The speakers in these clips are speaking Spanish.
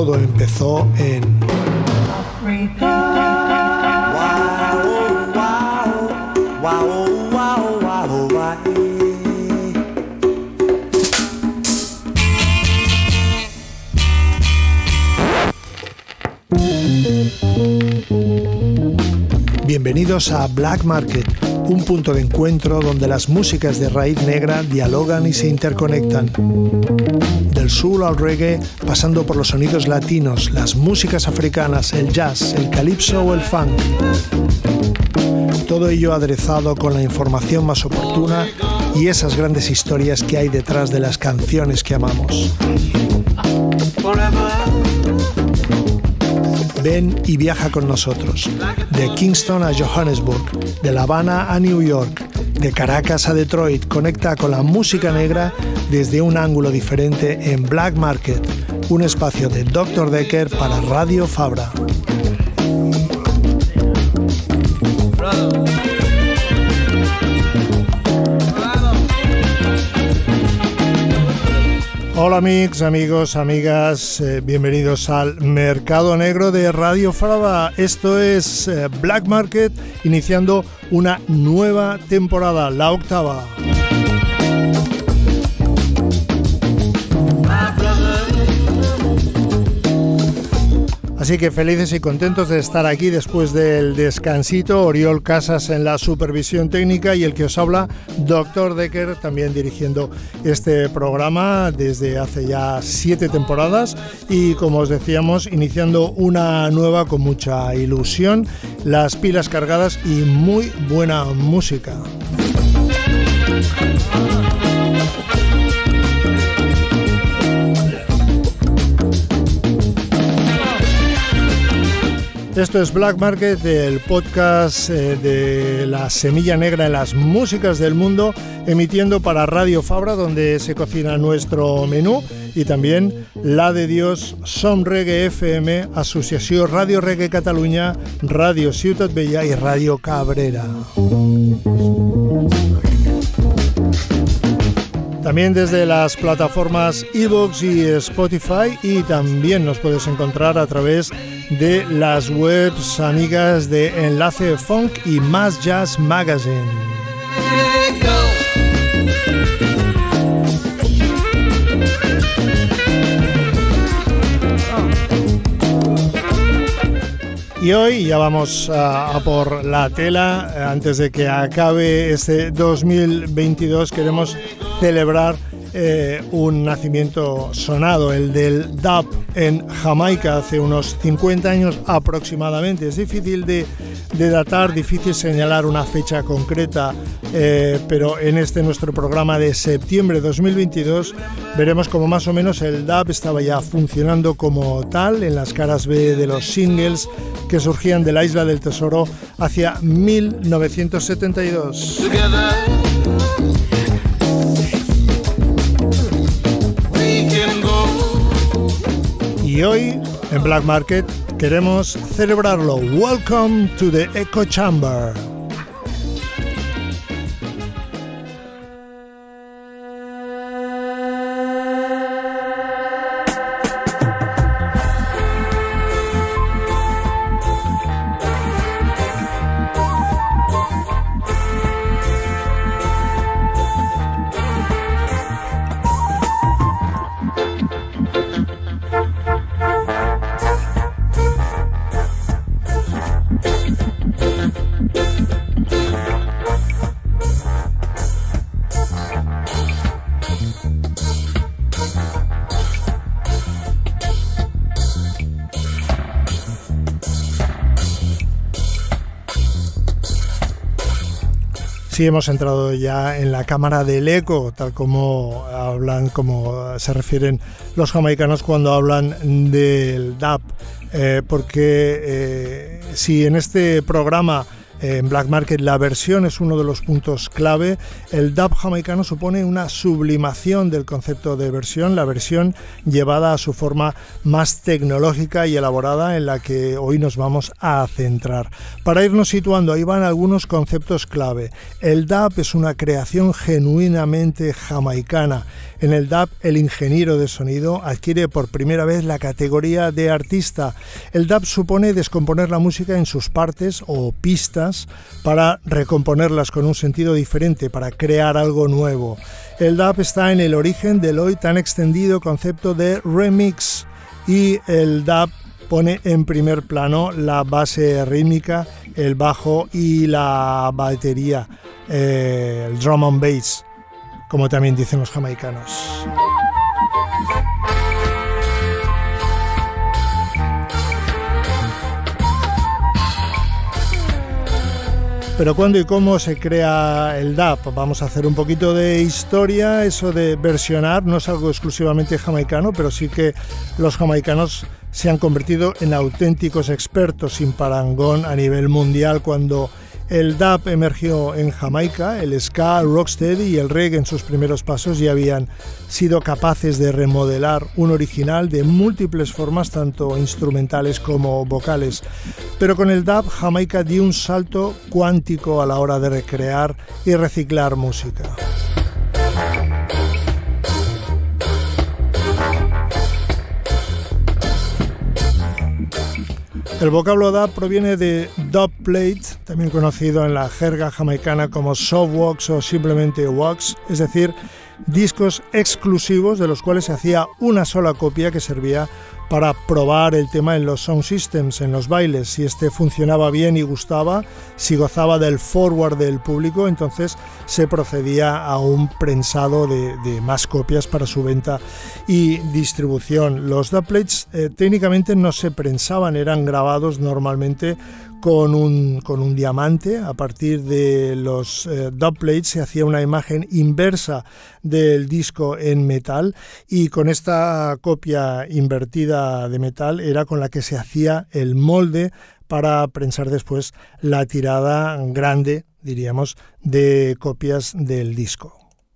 todo empezó en Bienvenidos a Black Market, un punto de encuentro donde las músicas de raíz negra dialogan y se interconectan. Del soul al reggae, pasando por los sonidos latinos, las músicas africanas, el jazz, el calipso o el funk. Todo ello aderezado con la información más oportuna y esas grandes historias que hay detrás de las canciones que amamos. Ven y viaja con nosotros, de Kingston a Johannesburg, de La Habana a New York, de Caracas a Detroit. Conecta con la música negra desde un ángulo diferente en Black Market, un espacio de Dr. Decker para Radio Fabra. Hola amigos, amigas, bienvenidos al Mercado Negro de Radio Fabra. Esto es Black Market, iniciando una nueva temporada, la 8ª. Así que felices y contentos de estar aquí después del descansito. Oriol Casas en la supervisión técnica y el que os habla, Dr. Decker, también dirigiendo este programa desde hace ya 7 temporadas y, como os decíamos, iniciando una nueva con mucha ilusión, las pilas cargadas y muy buena música. Esto es Black Market, el podcast de la semilla negra en las músicas del mundo, emitiendo para Radio Fabra, donde se cocina nuestro menú, y también la de Dios, Som Reggae FM, Asociació Radio Reggae Catalunya, Radio Ciutat Vella y Radio Cabrera. También desde las plataformas iVoox y Spotify, y también nos puedes encontrar a través de las webs amigas de Enlace Funk y Más Jazz Magazine. Y hoy ya vamos a por la tela. Antes de que acabe este 2022 queremos celebrar un nacimiento sonado, el del dub en Jamaica hace unos 50 años aproximadamente. Es difícil de datar, difícil señalar una fecha concreta, pero en este nuestro programa de septiembre de 2022 veremos como más o menos el dub estaba ya funcionando como tal en las caras B de los singles que surgían de la Isla del Tesoro hacia 1972. Y hoy en Black Market queremos celebrarlo. Welcome to the Echo Chamber. Sí, hemos entrado ya en la cámara del eco, tal como hablan, como se refieren los jamaicanos cuando hablan del dub, porque si en este programa En Black Market la versión es uno de los puntos clave. El dub jamaicano supone una sublimación del concepto de versión, la versión llevada a su forma más tecnológica y elaborada, en la que hoy nos vamos a centrar. Para irnos situando, ahí van algunos conceptos clave. El dub es una creación genuinamente jamaicana. En el dub, el ingeniero de sonido adquiere por primera vez la categoría de artista. El dub supone descomponer la música en sus partes o pistas para recomponerlas con un sentido diferente, para crear algo nuevo. El dub está en el origen del hoy tan extendido concepto de remix, y el dub pone en primer plano la base rítmica, el bajo y la batería, el drum and bass, como también dicen los jamaicanos. Pero ¿cuándo y cómo se crea el dub? Vamos a hacer un poquito de historia. Eso de versionar no es algo exclusivamente jamaicano, pero sí que los jamaicanos se han convertido en auténticos expertos sin parangón a nivel mundial. Cuando el dub emergió en Jamaica, el ska, el rocksteady y el reggae en sus primeros pasos ya habían sido capaces de remodelar un original de múltiples formas, tanto instrumentales como vocales. Pero con el dub, Jamaica dio un salto cuántico a la hora de recrear y reciclar música. El vocablo dub proviene de dub plate, también conocido en la jerga jamaicana como soft wax o simplemente wax, es decir, discos exclusivos de los cuales se hacía una sola copia que servía para probar el tema en los sound systems, en los bailes. Si este funcionaba bien y gustaba, si gozaba del forward del público, entonces se procedía a un prensado de más copias para su venta y distribución. Los dubplates técnicamente no se prensaban, eran grabados normalmente con un diamante. A partir de los dubplates se hacía una imagen inversa del disco en metal, y con esta copia invertida de metal era con la que se hacía el molde para prensar después la tirada grande, diríamos, de copias del disco.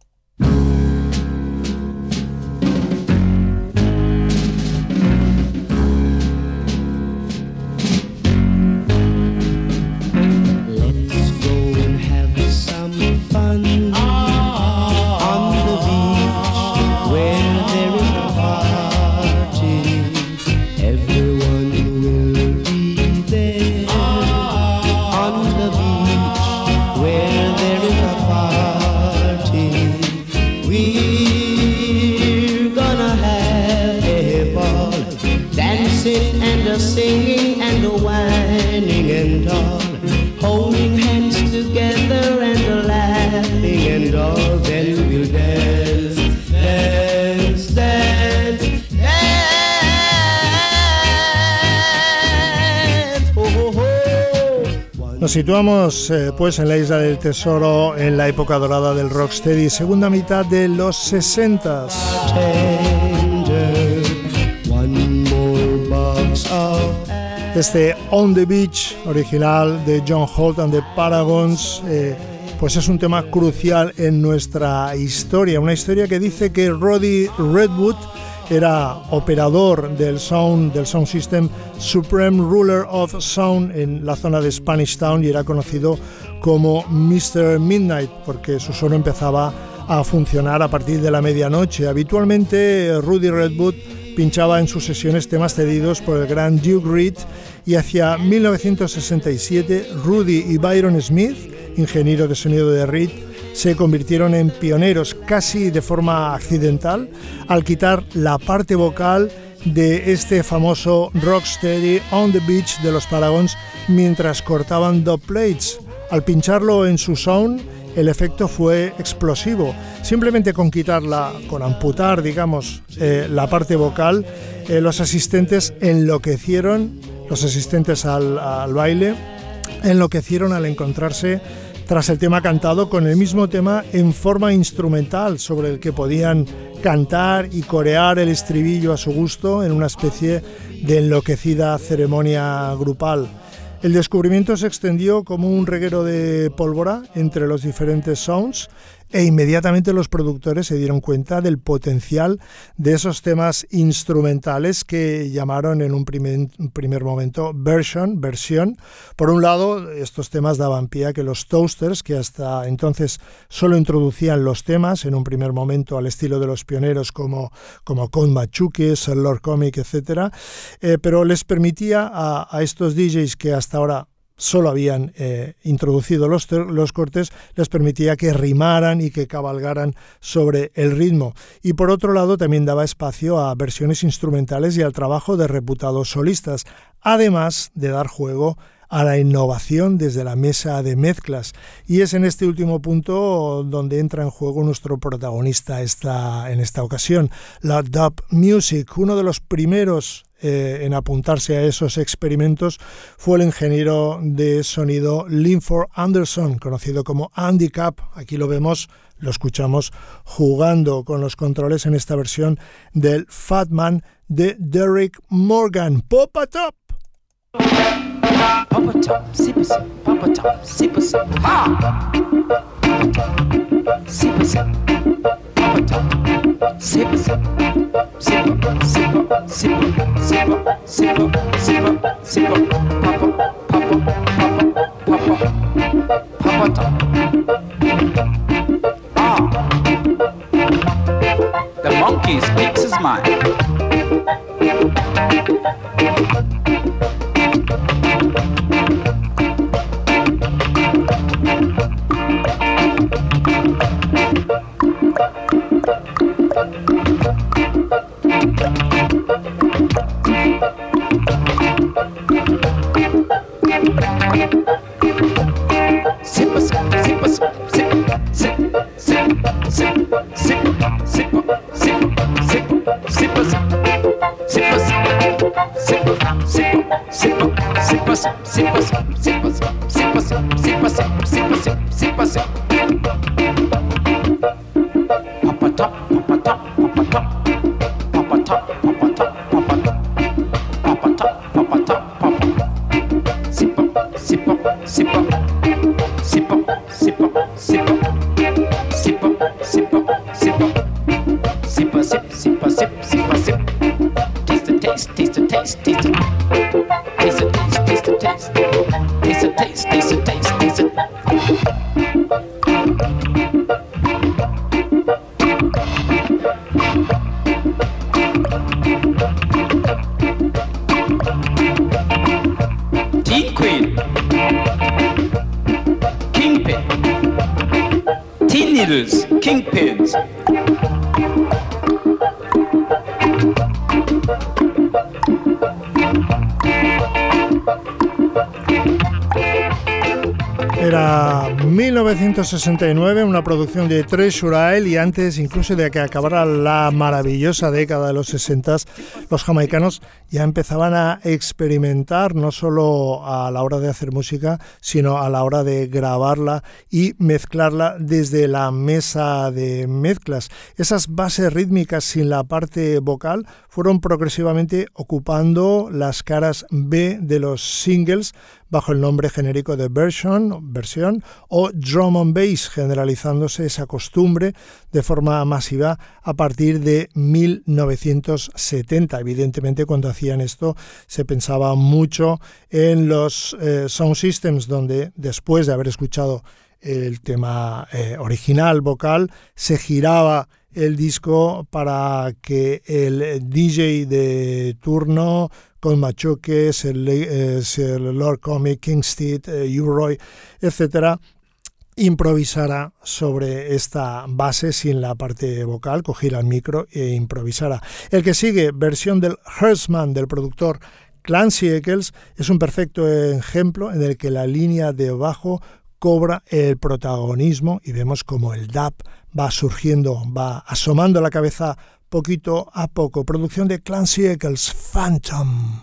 Singing and a whining and all, holding hands together and a laughing and all. Then we'll dance, dance, dance, dance. Oh, oh, oh. Nos situamos pues en la Isla del Tesoro, en la época dorada del rocksteady, segunda mitad de los 60s. Este On the Beach original de John Holt and the Paragons pues es un tema crucial en nuestra historia, una historia que dice que Roddy Redwood era operador del sound system Supreme Ruler of Sound en la zona de Spanish Town, y era conocido como Mr. Midnight porque su sonido empezaba a funcionar a partir de la medianoche. Habitualmente Roddy Redwood pinchaba en sus sesiones temas cedidos por el gran Duke Reed, y hacia 1967 Rudy y Byron Smith, ingeniero de sonido de Reed, se convirtieron en pioneros casi de forma accidental al quitar la parte vocal de este famoso rocksteady On the Beach de los Paragons mientras cortaban dubplates. Al pincharlo en su sound, el efecto fue explosivo. Simplemente con amputar, digamos, la parte vocal, los asistentes enloquecieron, los asistentes al baile enloquecieron al encontrarse tras el tema cantado con el mismo tema en forma instrumental sobre el que podían cantar y corear el estribillo a su gusto en una especie de enloquecida ceremonia grupal. El descubrimiento se extendió como un reguero de pólvora entre los diferentes sounds e inmediatamente los productores se dieron cuenta del potencial de esos temas instrumentales que llamaron en un primer momento versión. Por un lado, estos temas daban pie a que los Toasters, que hasta entonces solo introducían los temas en un primer momento al estilo de los pioneros como Count Basie, Sir Lord Comic, etc., pero les permitía a estos DJs que hasta ahora solo habían introducido los cortes, les permitía que rimaran y que cabalgaran sobre el ritmo. Y por otro lado también daba espacio a versiones instrumentales y al trabajo de reputados solistas, además de dar juego a la innovación desde la mesa de mezclas. Y es en este último punto donde entra en juego nuestro protagonista en esta ocasión, la dub music. Uno de los primeros en apuntarse a esos experimentos fue el ingeniero de sonido Linford Anderson, conocido como Andy Capp. Aquí lo vemos, lo escuchamos jugando con los controles en esta versión del Fat Man de Derrick Morgan. Pop it up. Papa top, sip a sip, papa top, sip a sip, ha! Sip a sip, papa top, sip a sip, sip a, sip a, sip a, sip a, sip a, sip a, sip a, papa, papa, papa, papa, papa top. Ah! The monkey speaks his mind. Era 1969, una producción de Treasure Isle, y antes incluso de que acabara la maravillosa década de los 60, los jamaicanos ya empezaban a experimentar no solo a la hora de hacer música, sino a la hora de grabarla y mezclarla desde la mesa de mezclas. Esas bases rítmicas sin la parte vocal fueron progresivamente ocupando las caras B de los singles bajo el nombre genérico de versión o drum and bass, generalizándose esa costumbre de forma masiva a partir de 1970. Evidentemente, cuando hacían esto se pensaba mucho en los sound systems, donde después de haber escuchado el tema original vocal se giraba el disco para que el DJ de turno, con Machoque, Sir Lord Comic, Kingstead, U-Roy, etc., improvisara sobre esta base sin la parte vocal, cogiera el micro e improvisara. El que sigue, versión del Hertzman del productor Clancy Eccles, es un perfecto ejemplo en el que la línea de bajo cobra el protagonismo y vemos como el dub va surgiendo, va asomando la cabeza poquito a poco. Producción de Clancy Eccles, Phantom.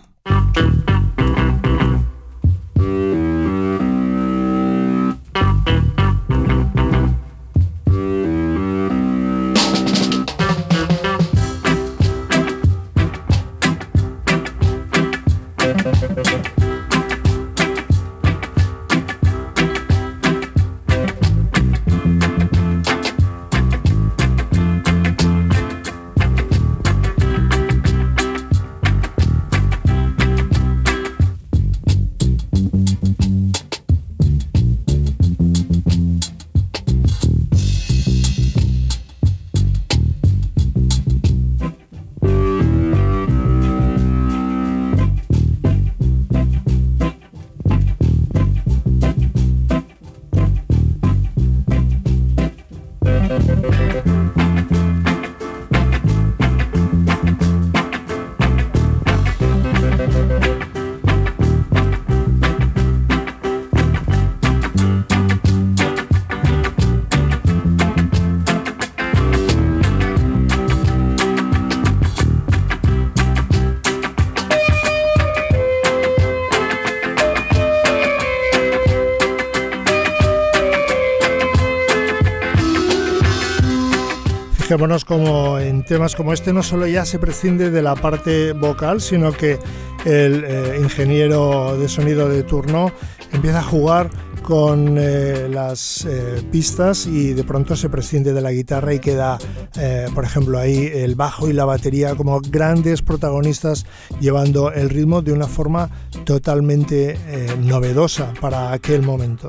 Fijémonos como en temas como este no solo ya se prescinde de la parte vocal, sino que el ingeniero de sonido de turno empieza a jugar con las pistas y de pronto se prescinde de la guitarra y queda, por ejemplo, ahí el bajo y la batería como grandes protagonistas llevando el ritmo de una forma totalmente novedosa para aquel momento.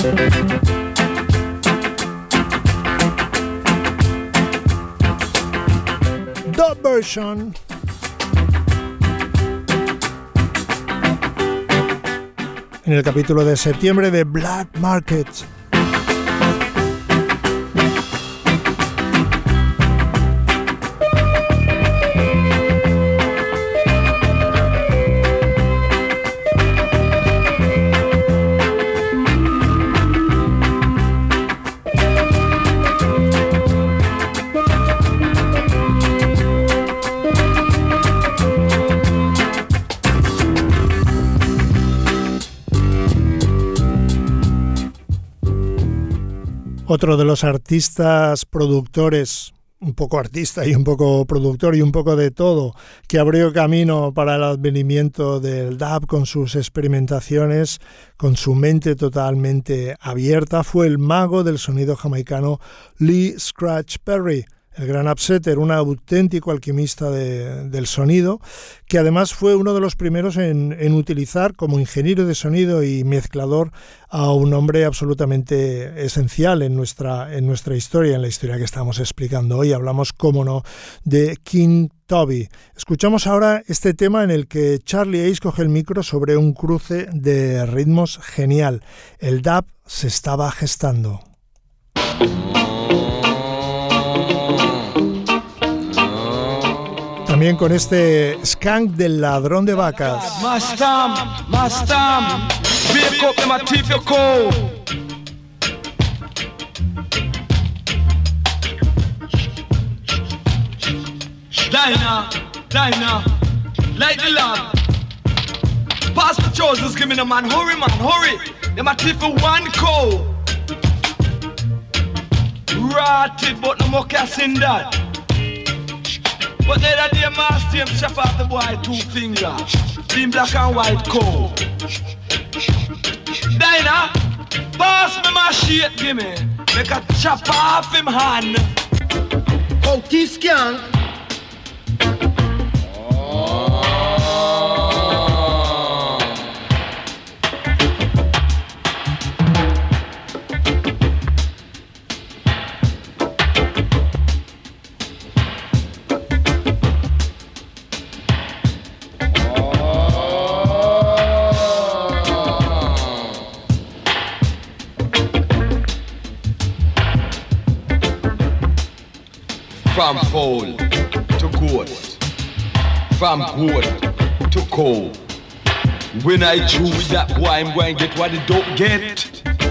Dub version. En el capítulo de septiembre de Black Market. Otro de los artistas productores, un poco artista y un poco productor y un poco de todo, que abrió camino para el advenimiento del dub con sus experimentaciones, con su mente totalmente abierta, fue el mago del sonido jamaicano Lee Scratch Perry. El gran upsetter, un auténtico alquimista del sonido, que además fue uno de los primeros en utilizar como ingeniero de sonido y mezclador a un hombre absolutamente esencial en nuestra historia, en la historia que estamos explicando hoy. Hablamos, cómo no, de King Tubby. Escuchamos ahora este tema en el que Charlie Ace coge el micro sobre un cruce de ritmos genial. El dub se estaba gestando. También con este Skank del ladrón de vacas. Mastam, wake up, my teeth are cold. Dinah, light the lamp. Pass the choices, give me the man, hurry. Them my teeth are one cold. Rotted, but no more cash in that. But the other day, master him chop off the boy 2 fingers. Being black and white cold. Dinah, pass me my shit, gimme. Make a chop off him hand. Oh, T-Skank. From pole to goat, from goat to coal. When I chew with that boy, I'm going to get what it don't get.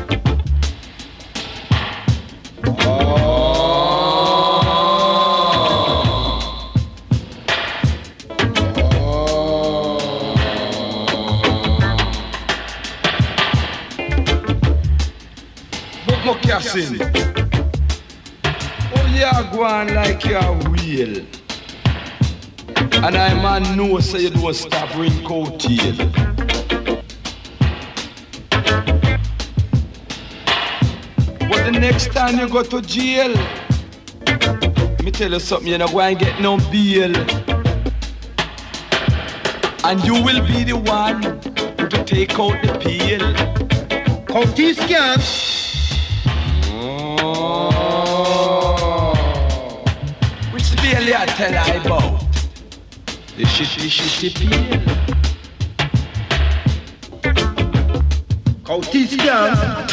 But no casting. You go on like you're real. And I man know so you don't stop ring coattail. But the next time you go to jail, me tell you something, you're not going to get no bail. And you will be the one to take out the peel. Oh, T-Skank. Barely I tell I about the shitty peel. Oh, T-Skank.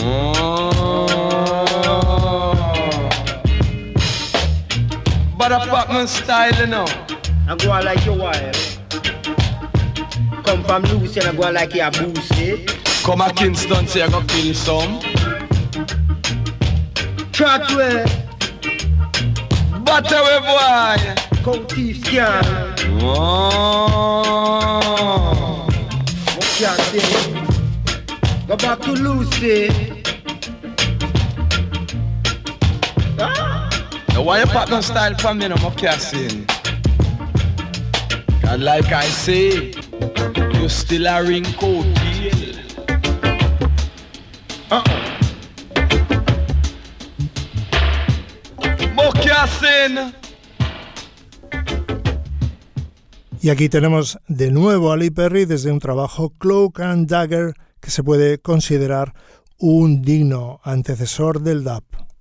But apartment style, you know. I go on like your wife. Come from Lucy and I go on like your boosie. Come a Kingston, say I go kill some. Trotway, Butterway boy. County Scan. Oh. Can't say. Go back to Lucy. Now why you pop no style from me no more casting? And like I say, you still a ring coat deal. More casting. Y aquí tenemos de nuevo a Lee Perry desde un trabajo Cloak and Dagger que se puede considerar un digno antecesor del dub.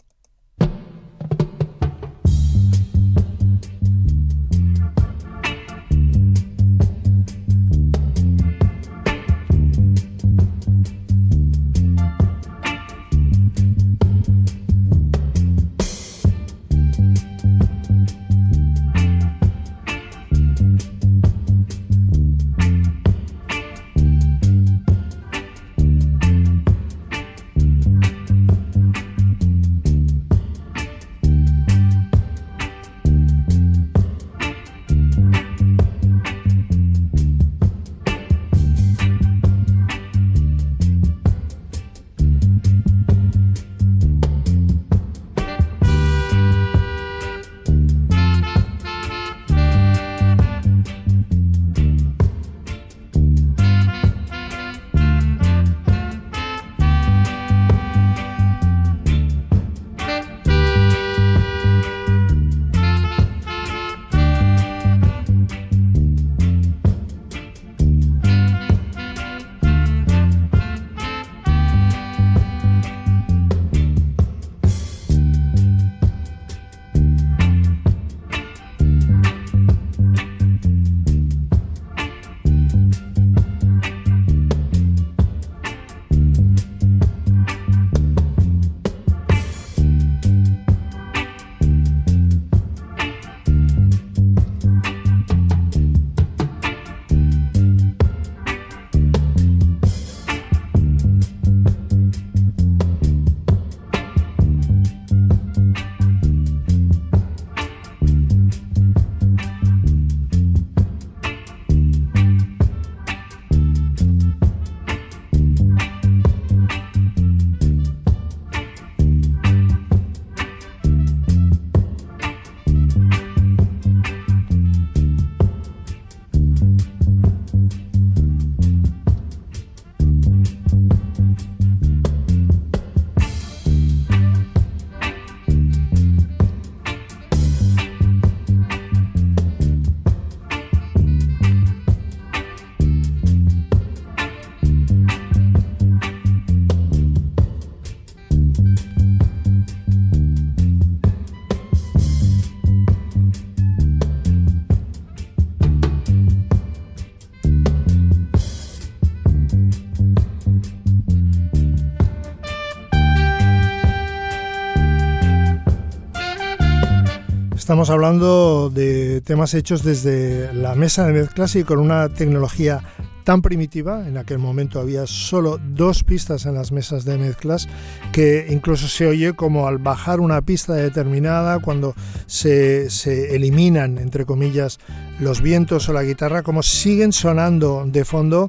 Estamos hablando de temas hechos desde la mesa de mezclas y con una tecnología tan primitiva. En aquel momento había solo 2 pistas en las mesas de mezclas, que incluso se oye como al bajar una pista determinada, cuando se eliminan, entre comillas, los vientos o la guitarra, como siguen sonando de fondo,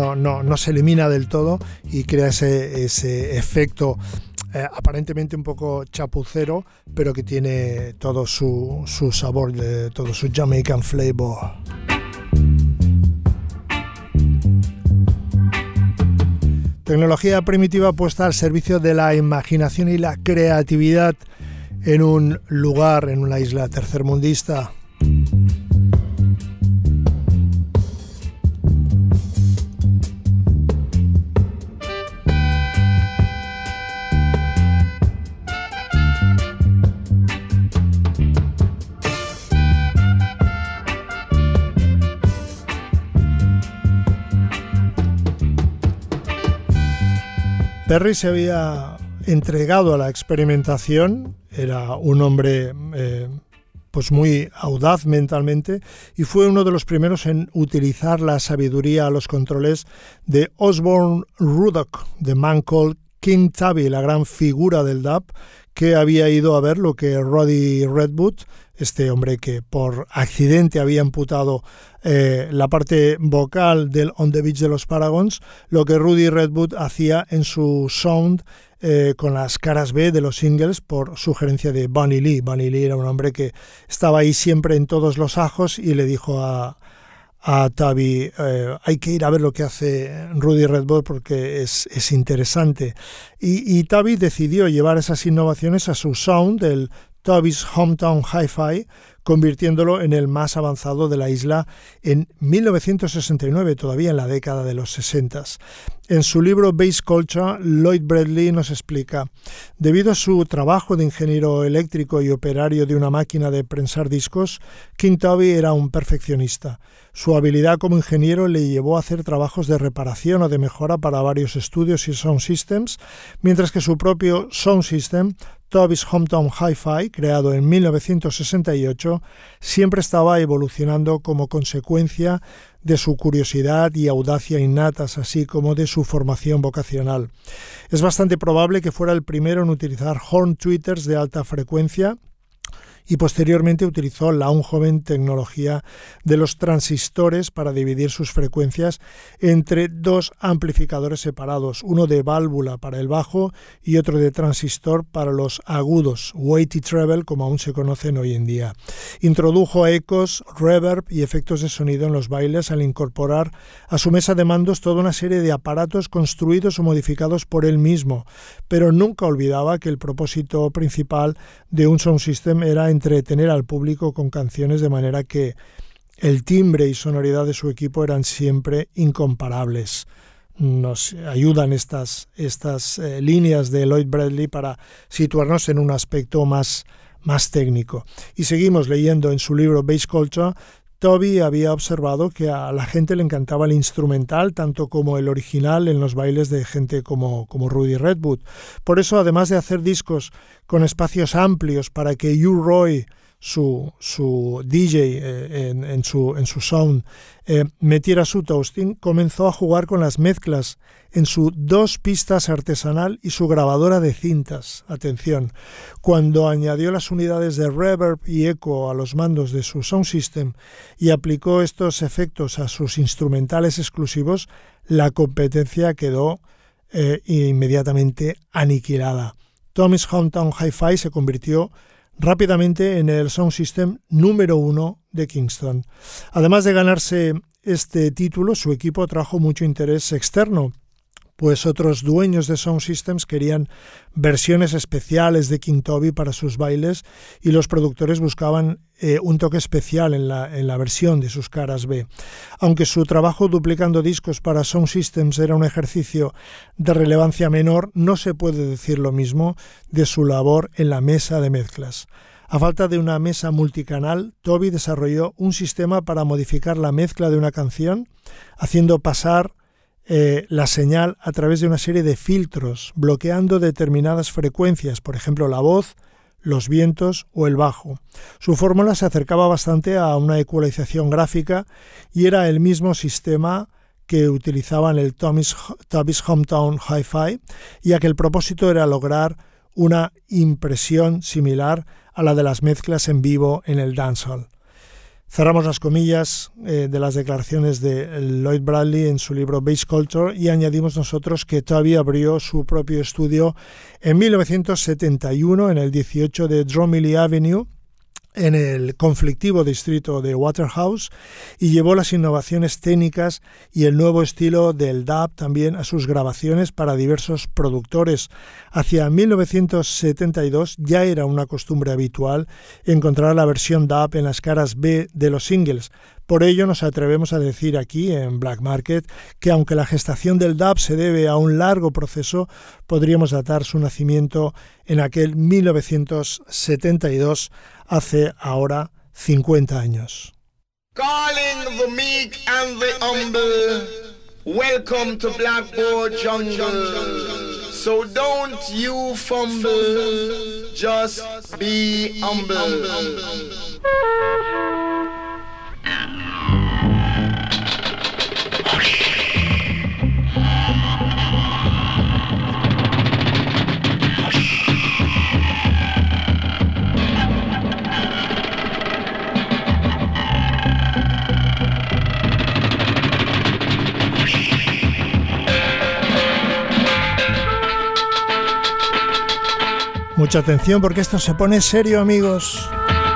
no se elimina del todo y crea ese efecto aparentemente un poco chapucero, pero que tiene todo su sabor, todo su Jamaican flavor. Tecnología primitiva puesta al servicio de la imaginación y la creatividad en un lugar, en una isla tercermundista. Perry se había entregado a la experimentación, era un hombre pues muy audaz mentalmente y fue uno de los primeros en utilizar la sabiduría a los controles de Osborne Rudock, The Man Called King Tubby, la gran figura del dub, que había ido a ver lo que Roddy Redwood, este hombre que por accidente había amputado la parte vocal del On the Beach de los Paragons, lo que Rudy Redwood hacía en su sound con las caras B de los singles por sugerencia de Bunny Lee. Bunny Lee era un hombre que estaba ahí siempre en todos los ajos y le dijo a Tubby, hay que ir a ver lo que hace Rudy Redwood porque es interesante. Y Tubby decidió llevar esas innovaciones a su sound, el Tubby's Hometown Hi-Fi, convirtiéndolo en el más avanzado de la isla en 1969, todavía en la década de los 60. En su libro Bass Culture, Lloyd Bradley nos explica: debido a su trabajo de ingeniero eléctrico y operario de una máquina de prensar discos, King Tubby era un perfeccionista. Su habilidad como ingeniero le llevó a hacer trabajos de reparación o de mejora para varios estudios y sound systems, mientras que su propio sound system, Tubby's Hometown Hi-Fi, creado en 1968, siempre estaba evolucionando como consecuencia de su curiosidad y audacia innatas, así como de su formación vocacional. Es bastante probable que fuera el primero en utilizar horn tweeters de alta frecuencia y posteriormente utilizó la aún joven tecnología de los transistores para dividir sus frecuencias entre dos amplificadores separados, uno de válvula para el bajo y otro de transistor para los agudos, weighty treble, como aún se conocen hoy en día. Introdujo ecos, reverb y efectos de sonido en los bailes al incorporar a su mesa de mandos toda una serie de aparatos construidos o modificados por él mismo, pero nunca olvidaba que el propósito principal de un sound system era entretener al público con canciones, de manera que el timbre y sonoridad de su equipo eran siempre incomparables. Nos ayudan estas líneas de Lloyd Bradley para situarnos en un aspecto más técnico. Y seguimos leyendo en su libro Bass Culture. Tubby había observado que a la gente le encantaba el instrumental tanto como el original en los bailes de gente como Rudy Redwood. Por eso, además de hacer discos con espacios amplios para que Hugh Roy, su DJ en su sound, metiera su toasting, comenzó a jugar con las mezclas en su 2 pistas artesanal y su grabadora de cintas. Atención, cuando añadió las unidades de reverb y eco a los mandos de su sound system y aplicó estos efectos a sus instrumentales exclusivos, la competencia quedó inmediatamente aniquilada. Tommy's Hometown Hi-Fi se convirtió rápidamente en el sound system número 1 de Kingston. Además de ganarse este título, su equipo trajo mucho interés externo, pues otros dueños de sound systems querían versiones especiales de King Tubby para sus bailes y los productores buscaban un toque especial en la versión de sus caras B. Aunque su trabajo duplicando discos para sound systems era un ejercicio de relevancia menor, no se puede decir lo mismo de su labor en la mesa de mezclas. A falta de una mesa multicanal, Tubby desarrolló un sistema para modificar la mezcla de una canción, haciendo pasar la señal a través de una serie de filtros, bloqueando determinadas frecuencias, por ejemplo la voz, los vientos o el bajo. Su fórmula se acercaba bastante a una ecualización gráfica y era el mismo sistema que utilizaban el Tubby's Hometown Hi-Fi, ya que el propósito era lograr una impresión similar a la de las mezclas en vivo en el dancehall. Cerramos las comillas de las declaraciones de Lloyd Bradley en su libro Bass Culture y añadimos nosotros que Tubby abrió su propio estudio en 1971 en el 18 de Dromley Avenue, en el conflictivo distrito de Waterhouse, y llevó las innovaciones técnicas y el nuevo estilo del dub también a sus grabaciones para diversos productores. Hacia 1972 ya era una costumbre habitual encontrar la versión dub en las caras B de los singles. Por ello nos atrevemos a decir aquí en Black Market que aunque la gestación del dub se debe a un largo proceso, podríamos datar su nacimiento en aquel 1972, hace ahora 50 años. Calling the meek and the humble, welcome to Blackboard Jungle. So don't you fumble, just be humble. Mucha atención porque esto se pone serio, amigos.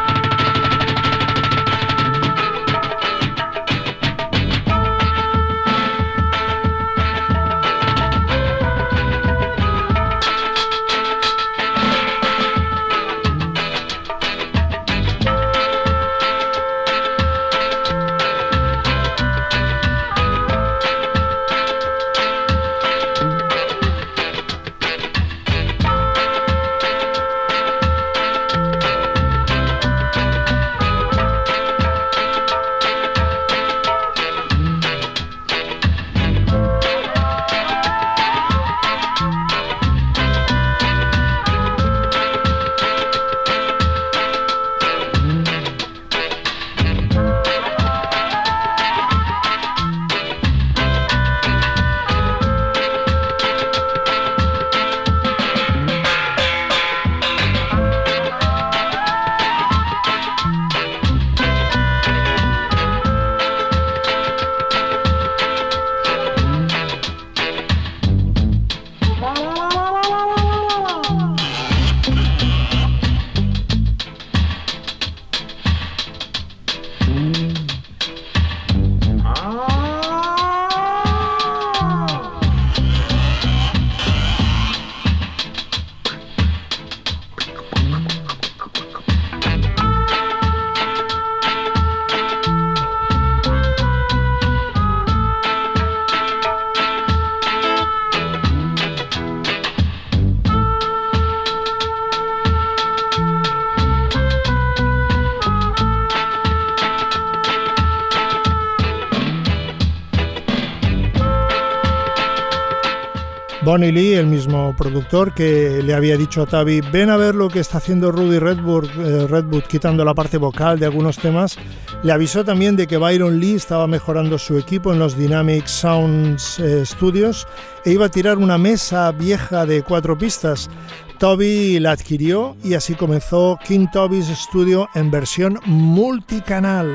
Bonnie Lee, el mismo productor que le había dicho a Tabi, ven a ver lo que está haciendo Rudy Redwood quitando la parte vocal de algunos temas, le avisó también de que Byron Lee estaba mejorando su equipo en los Dynamic Sounds Studios e iba a tirar una mesa vieja de 4 pistas. Toby la adquirió y así comenzó King Toby's Studio en versión multicanal.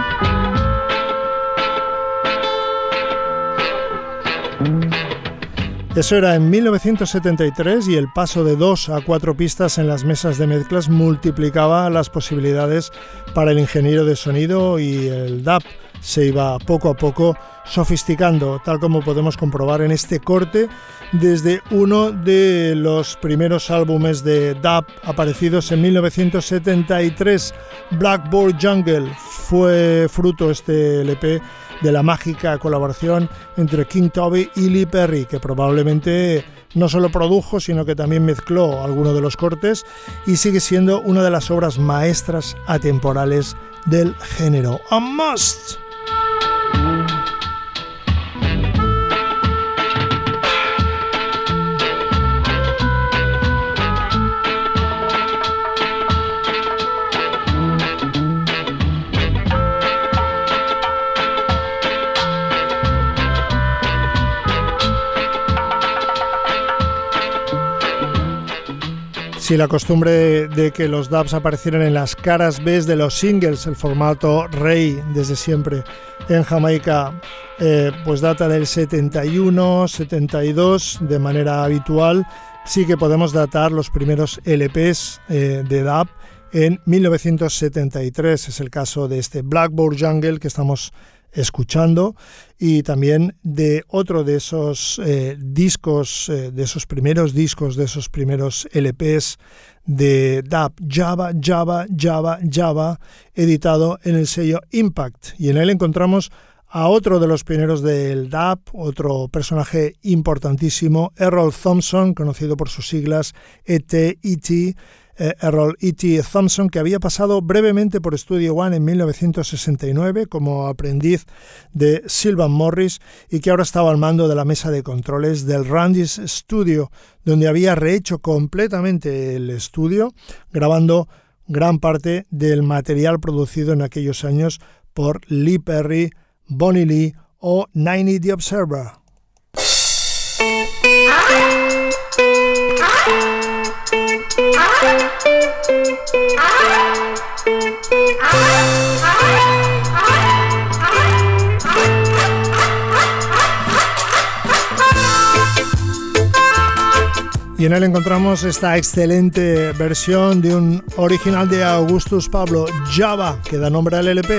Eso era en 1973 y el paso de 2 a 4 pistas en las mesas de mezclas multiplicaba las posibilidades para el ingeniero de sonido y el dub se iba poco a poco sofisticando, tal como podemos comprobar en este corte desde uno de los primeros álbumes de dub aparecidos en 1973, Blackboard Jungle. Fue fruto este LP de la mágica colaboración entre King Toby y Lee Perry, que probablemente no solo produjo, sino que también mezcló algunos de los cortes y sigue siendo una de las obras maestras atemporales del género. A must! Si la costumbre de que los dubs aparecieran en las caras B de los singles, el formato rey desde siempre en Jamaica, pues data del 71, 72 de manera habitual, sí que podemos datar los primeros LPs de dub en 1973. Es el caso de este Blackboard Jungle que estamos escuchando y también de otro de esos discos, de esos primeros discos, de esos primeros LPs de dub, Java, Java, Java, Java, editado en el sello Impact, y en él encontramos a otro de los pioneros del dub, otro personaje importantísimo, Errol Thompson, conocido por sus siglas ET, Errol E.T. Thompson, que había pasado brevemente por Studio One en 1969 como aprendiz de Sylvan Morris y que ahora estaba al mando de la mesa de controles del Randy's Studio, donde había rehecho completamente el estudio, grabando gran parte del material producido en aquellos años por Lee Perry, Bonnie Lee o Niney the Observer. Y en él encontramos esta excelente versión de un original de Augustus Pablo, Java, que da nombre al LP.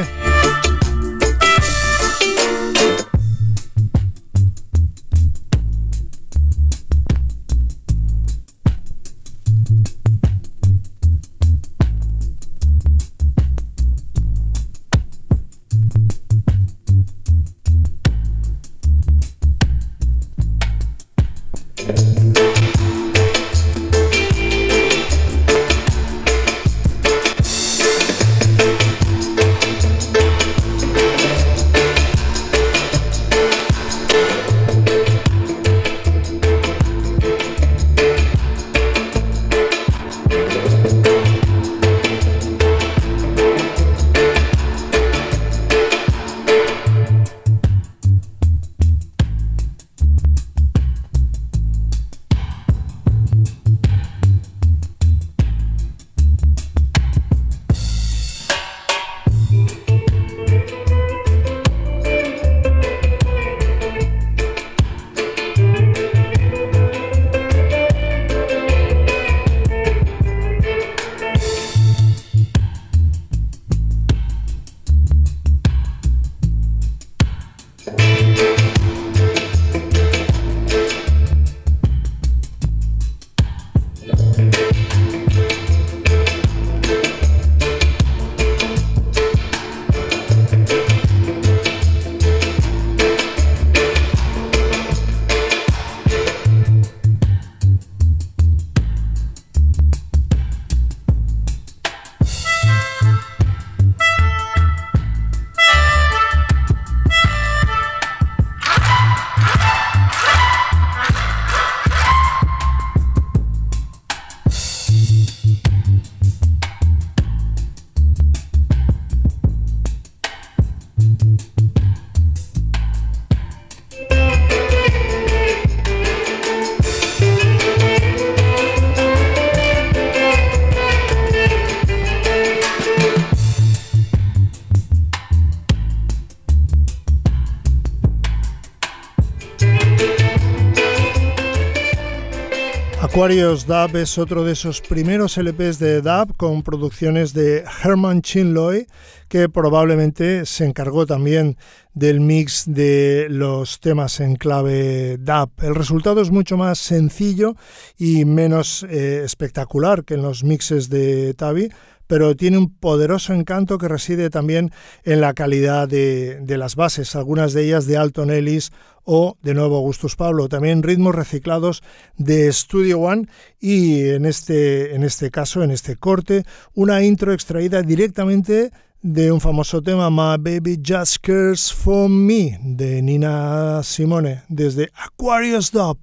Aquarius Dub es otro de esos primeros LPs de dub con producciones de Herman Chinloy, que probablemente se encargó también del mix de los temas en clave dub. El resultado es mucho más sencillo y menos espectacular que en los mixes de Tabi, pero tiene un poderoso encanto que reside también en la calidad de las bases, algunas de ellas de Alton Ellis o de nuevo Augustus Pablo, también ritmos reciclados de Studio One y en este caso, en este corte, una intro extraída directamente de un famoso tema, My Baby Just Cares For Me, de Nina Simone, desde Aquarius Dub.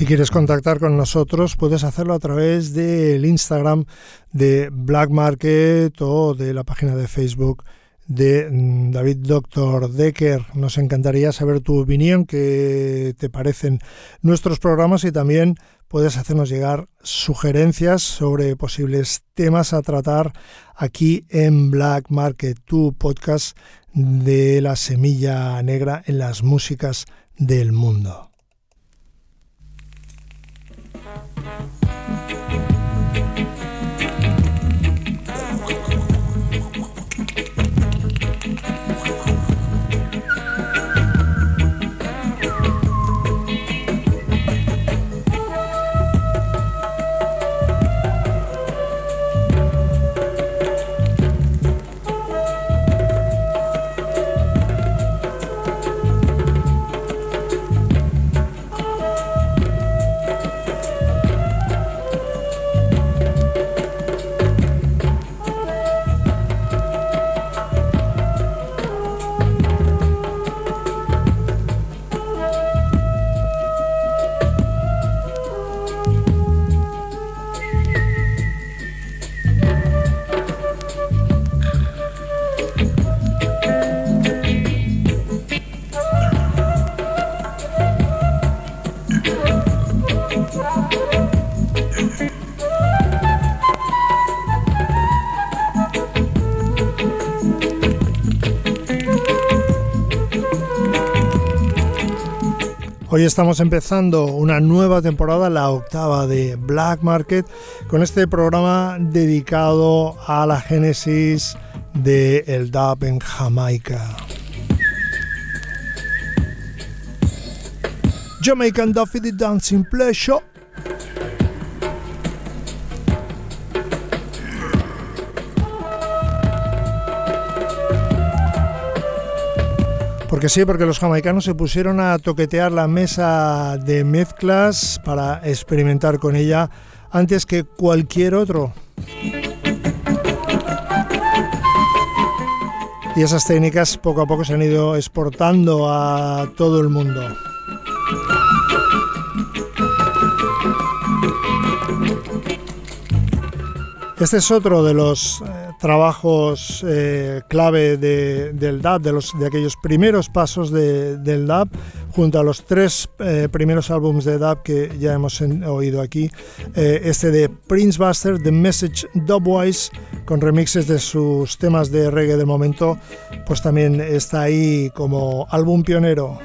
Si quieres contactar con nosotros, puedes hacerlo a través del Instagram de Black Market o de la página de Facebook de David Dr. Decker. Nos encantaría saber tu opinión, qué te parecen nuestros programas, y también puedes hacernos llegar sugerencias sobre posibles temas a tratar aquí en Black Market, tu podcast de la semilla negra en las músicas del mundo. Hoy estamos empezando una nueva temporada, la octava de Black Market, con este programa dedicado a la génesis del dub en Jamaica. Jamaican Dub is the dancing pleasure. Porque sí, porque los jamaicanos se pusieron a toquetear la mesa de mezclas para experimentar con ella antes que cualquier otro. Y esas técnicas poco a poco se han ido exportando a todo el mundo. Este es otro de los trabajos clave del dub, de aquellos primeros pasos del dub, junto a los tres primeros álbumes de dub que ya hemos oído aquí. Este de Prince Buster, The Message Dubwise, con remixes de sus temas de reggae del momento, pues también está ahí como álbum pionero.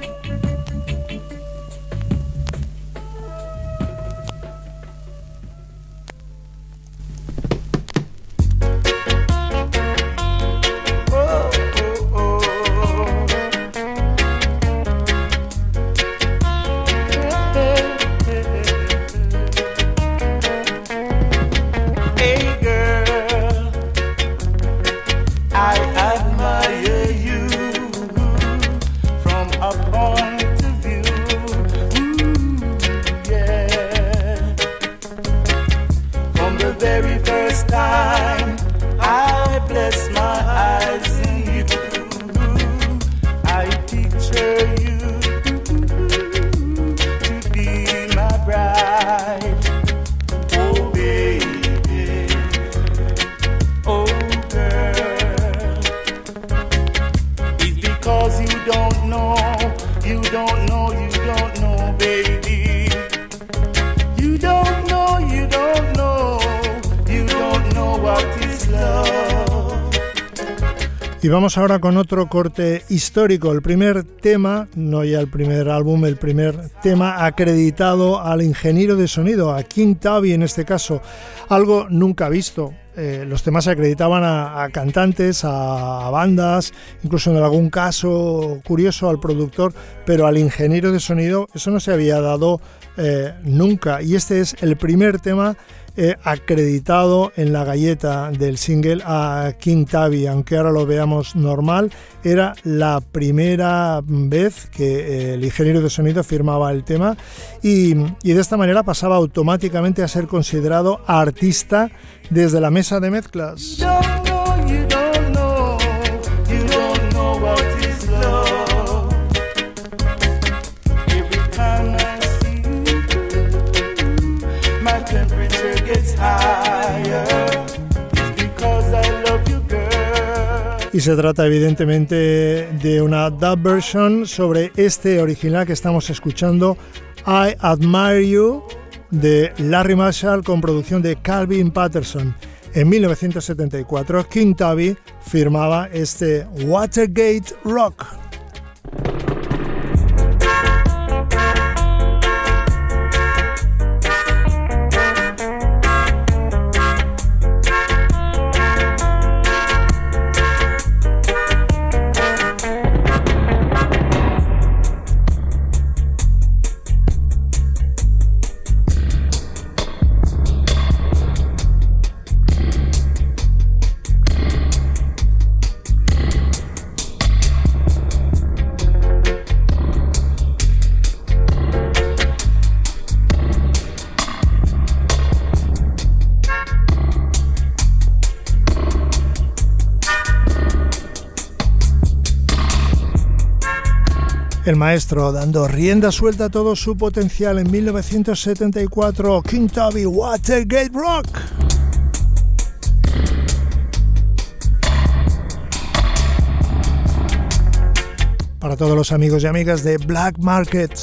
Y vamos ahora con otro corte histórico, el primer tema, no ya el primer álbum, el primer tema acreditado al ingeniero de sonido, a King Tubby en este caso, algo nunca visto. Los temas se acreditaban a cantantes, a bandas, incluso en algún caso curioso al productor, pero al ingeniero de sonido eso no se había dado nunca. Y este es el primer tema acreditado en la galleta del single a King Tubby, aunque ahora lo veamos normal. Era la primera vez que el ingeniero de sonido firmaba el tema y de esta manera pasaba automáticamente a ser considerado artista desde la mesa de mezclas. y se trata evidentemente de una dub version sobre este original que estamos escuchando, I Admire You, de Larry Marshall con producción de Calvin Patterson. En 1974, King Tubby firmaba este Watergate Rock. El maestro dando rienda suelta a todo su potencial en 1974, King Tubby, Watergate Rock. Para todos los amigos y amigas de Black Market.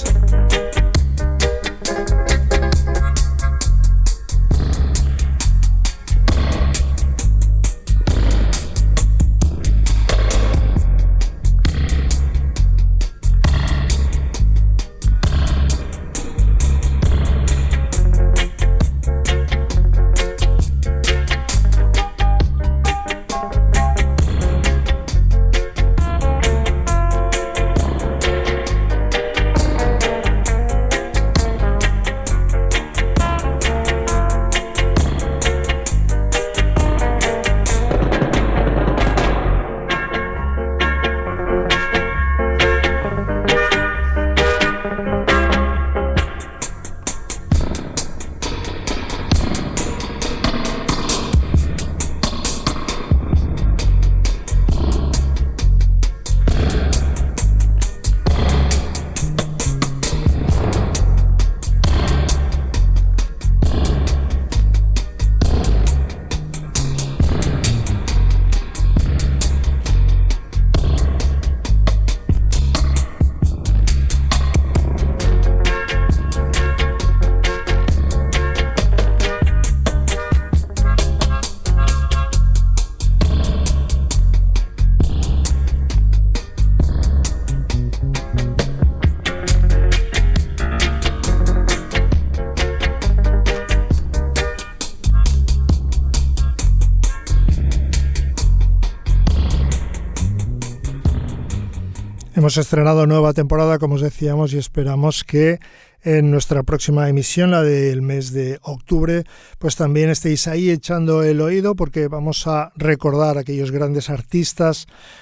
Hemos estrenado nueva temporada, como os decíamos, y esperamos que en nuestra próxima emisión, la del mes de octubre, pues también estéis ahí echando el oído, porque vamos a recordar a aquellos grandes artistas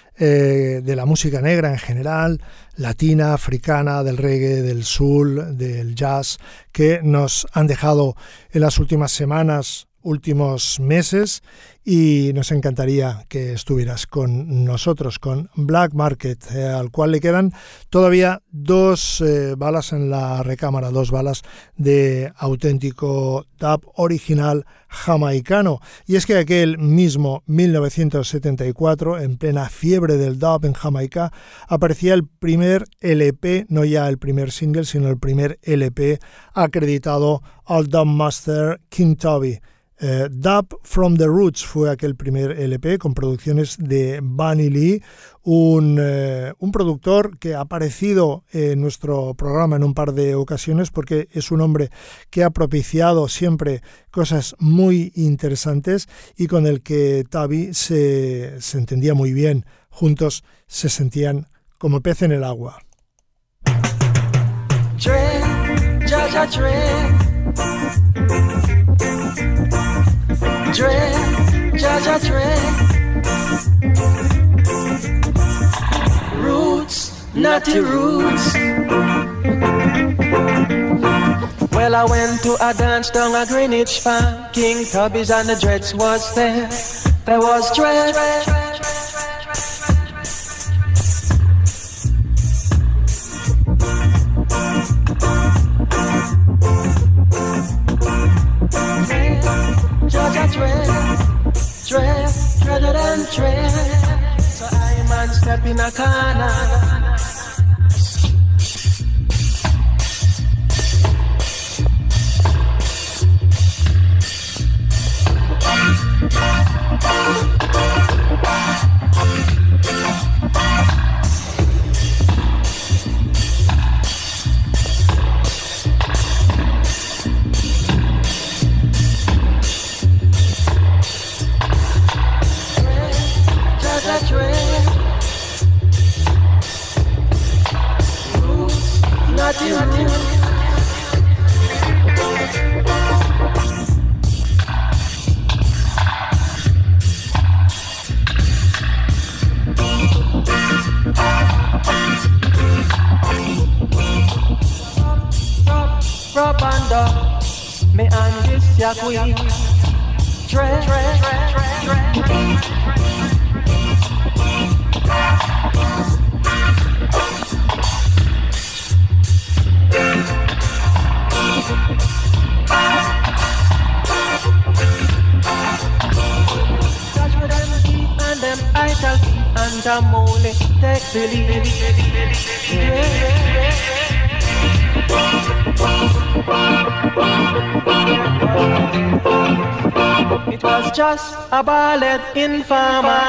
de la música negra en general, latina, africana, del reggae, del soul, del jazz, que nos han dejado en las últimas semanas, últimos meses, y nos encantaría que estuvieras con nosotros, con Black Market, al cual le quedan todavía dos balas en la recámara, dos balas de auténtico dub original jamaicano. Y es que aquel mismo 1974, en plena fiebre del dub en Jamaica, aparecía el primer LP, no ya el primer single, sino el primer LP acreditado al dub master King Tubby. Dub from the Roots fue aquel primer LP con producciones de Bunny Lee, un productor que ha aparecido en nuestro programa en un par de ocasiones, porque es un hombre que ha propiciado siempre cosas muy interesantes y con el que Tubby se entendía muy bien. Juntos se sentían como pez en el agua. Dre, Jaja Dre. Roots, naughty roots. Well, I went to a dance down at Greenwich Farm. King Tubby's and the Dreads was there. There was Dre. Jaja Dre, Dre, Dre, Dre, Dre. and step in a corner. Me and this ya queen and them idol and the mole take believe. It was just a ballad in farmer.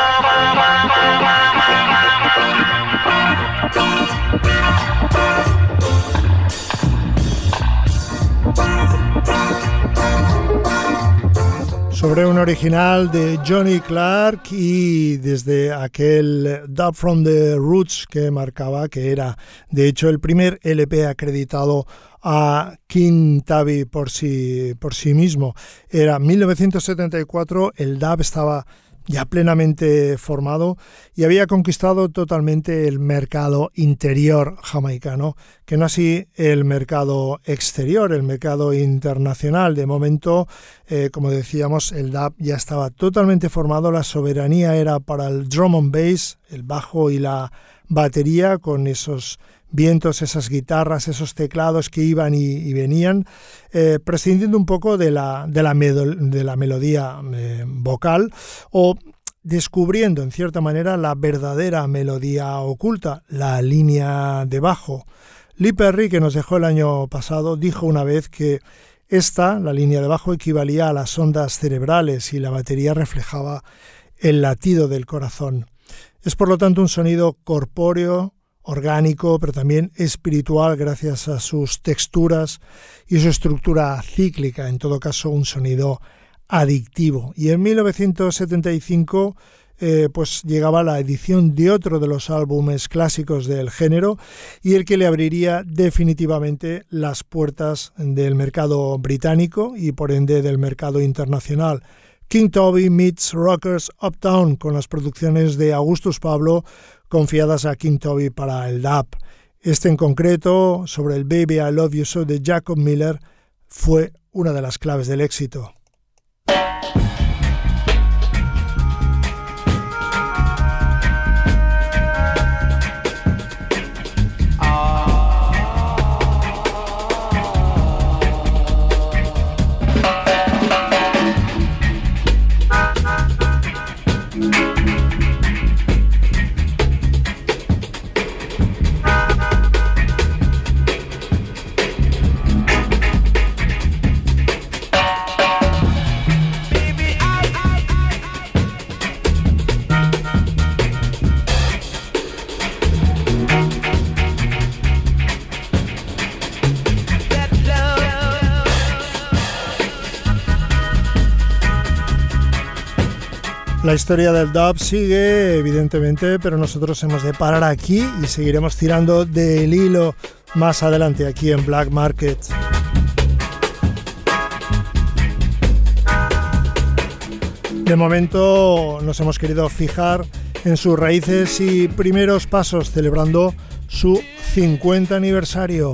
Sobre un original de Johnny Clark y desde aquel Dub from the Roots que marcaba que era de hecho el primer LP acreditado a King Tubby por sí mismo. Era 1974, el dub estaba ya plenamente formado y había conquistado totalmente el mercado interior jamaicano, que no así el mercado exterior, el mercado internacional. De momento, como decíamos, el dub ya estaba totalmente formado, la soberanía era para el drum and bass, el bajo y la batería, con esos vientos, esas guitarras, esos teclados que iban y venían, prescindiendo un poco de la melodía vocal o descubriendo en cierta manera la verdadera melodía oculta, la línea de bajo. Lee Perry, que nos dejó el año pasado, dijo una vez que la línea de bajo, equivalía a las ondas cerebrales y la batería reflejaba el latido del corazón. Es por lo tanto un sonido corpóreo, orgánico, pero también espiritual gracias a sus texturas y su estructura cíclica, en todo caso un sonido adictivo. Y en 1975 pues llegaba la edición de otro de los álbumes clásicos del género y el que le abriría definitivamente las puertas del mercado británico y por ende del mercado internacional. King Tubby meets Rockers Uptown, con las producciones de Augustus Pablo confiadas a King Tubby para el dub. Este en concreto, sobre el Baby I Love You So de Jacob Miller, fue una de las claves del éxito. La historia del dub sigue, evidentemente, pero nosotros hemos de parar aquí y seguiremos tirando del hilo más adelante aquí en Black Market. De momento nos hemos querido fijar en sus raíces y primeros pasos, celebrando su 50 aniversario.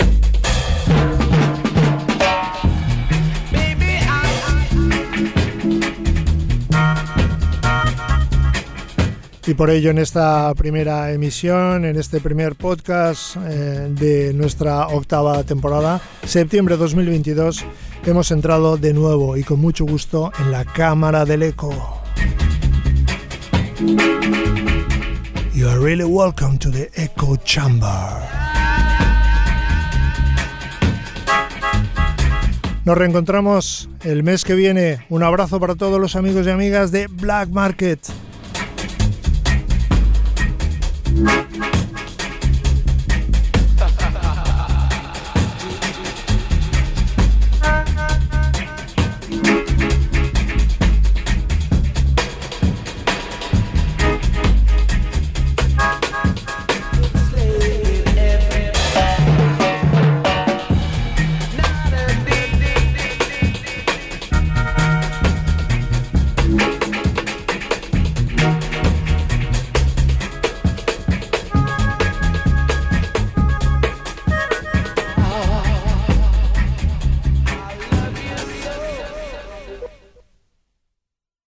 Y por ello en esta primera emisión, en este primer podcast de nuestra octava temporada, septiembre 2022, hemos entrado de nuevo y con mucho gusto en la Cámara del Eco. You are really welcome to the Echo Chamber. Nos reencontramos el mes que viene. Un abrazo para todos los amigos y amigas de Black Market.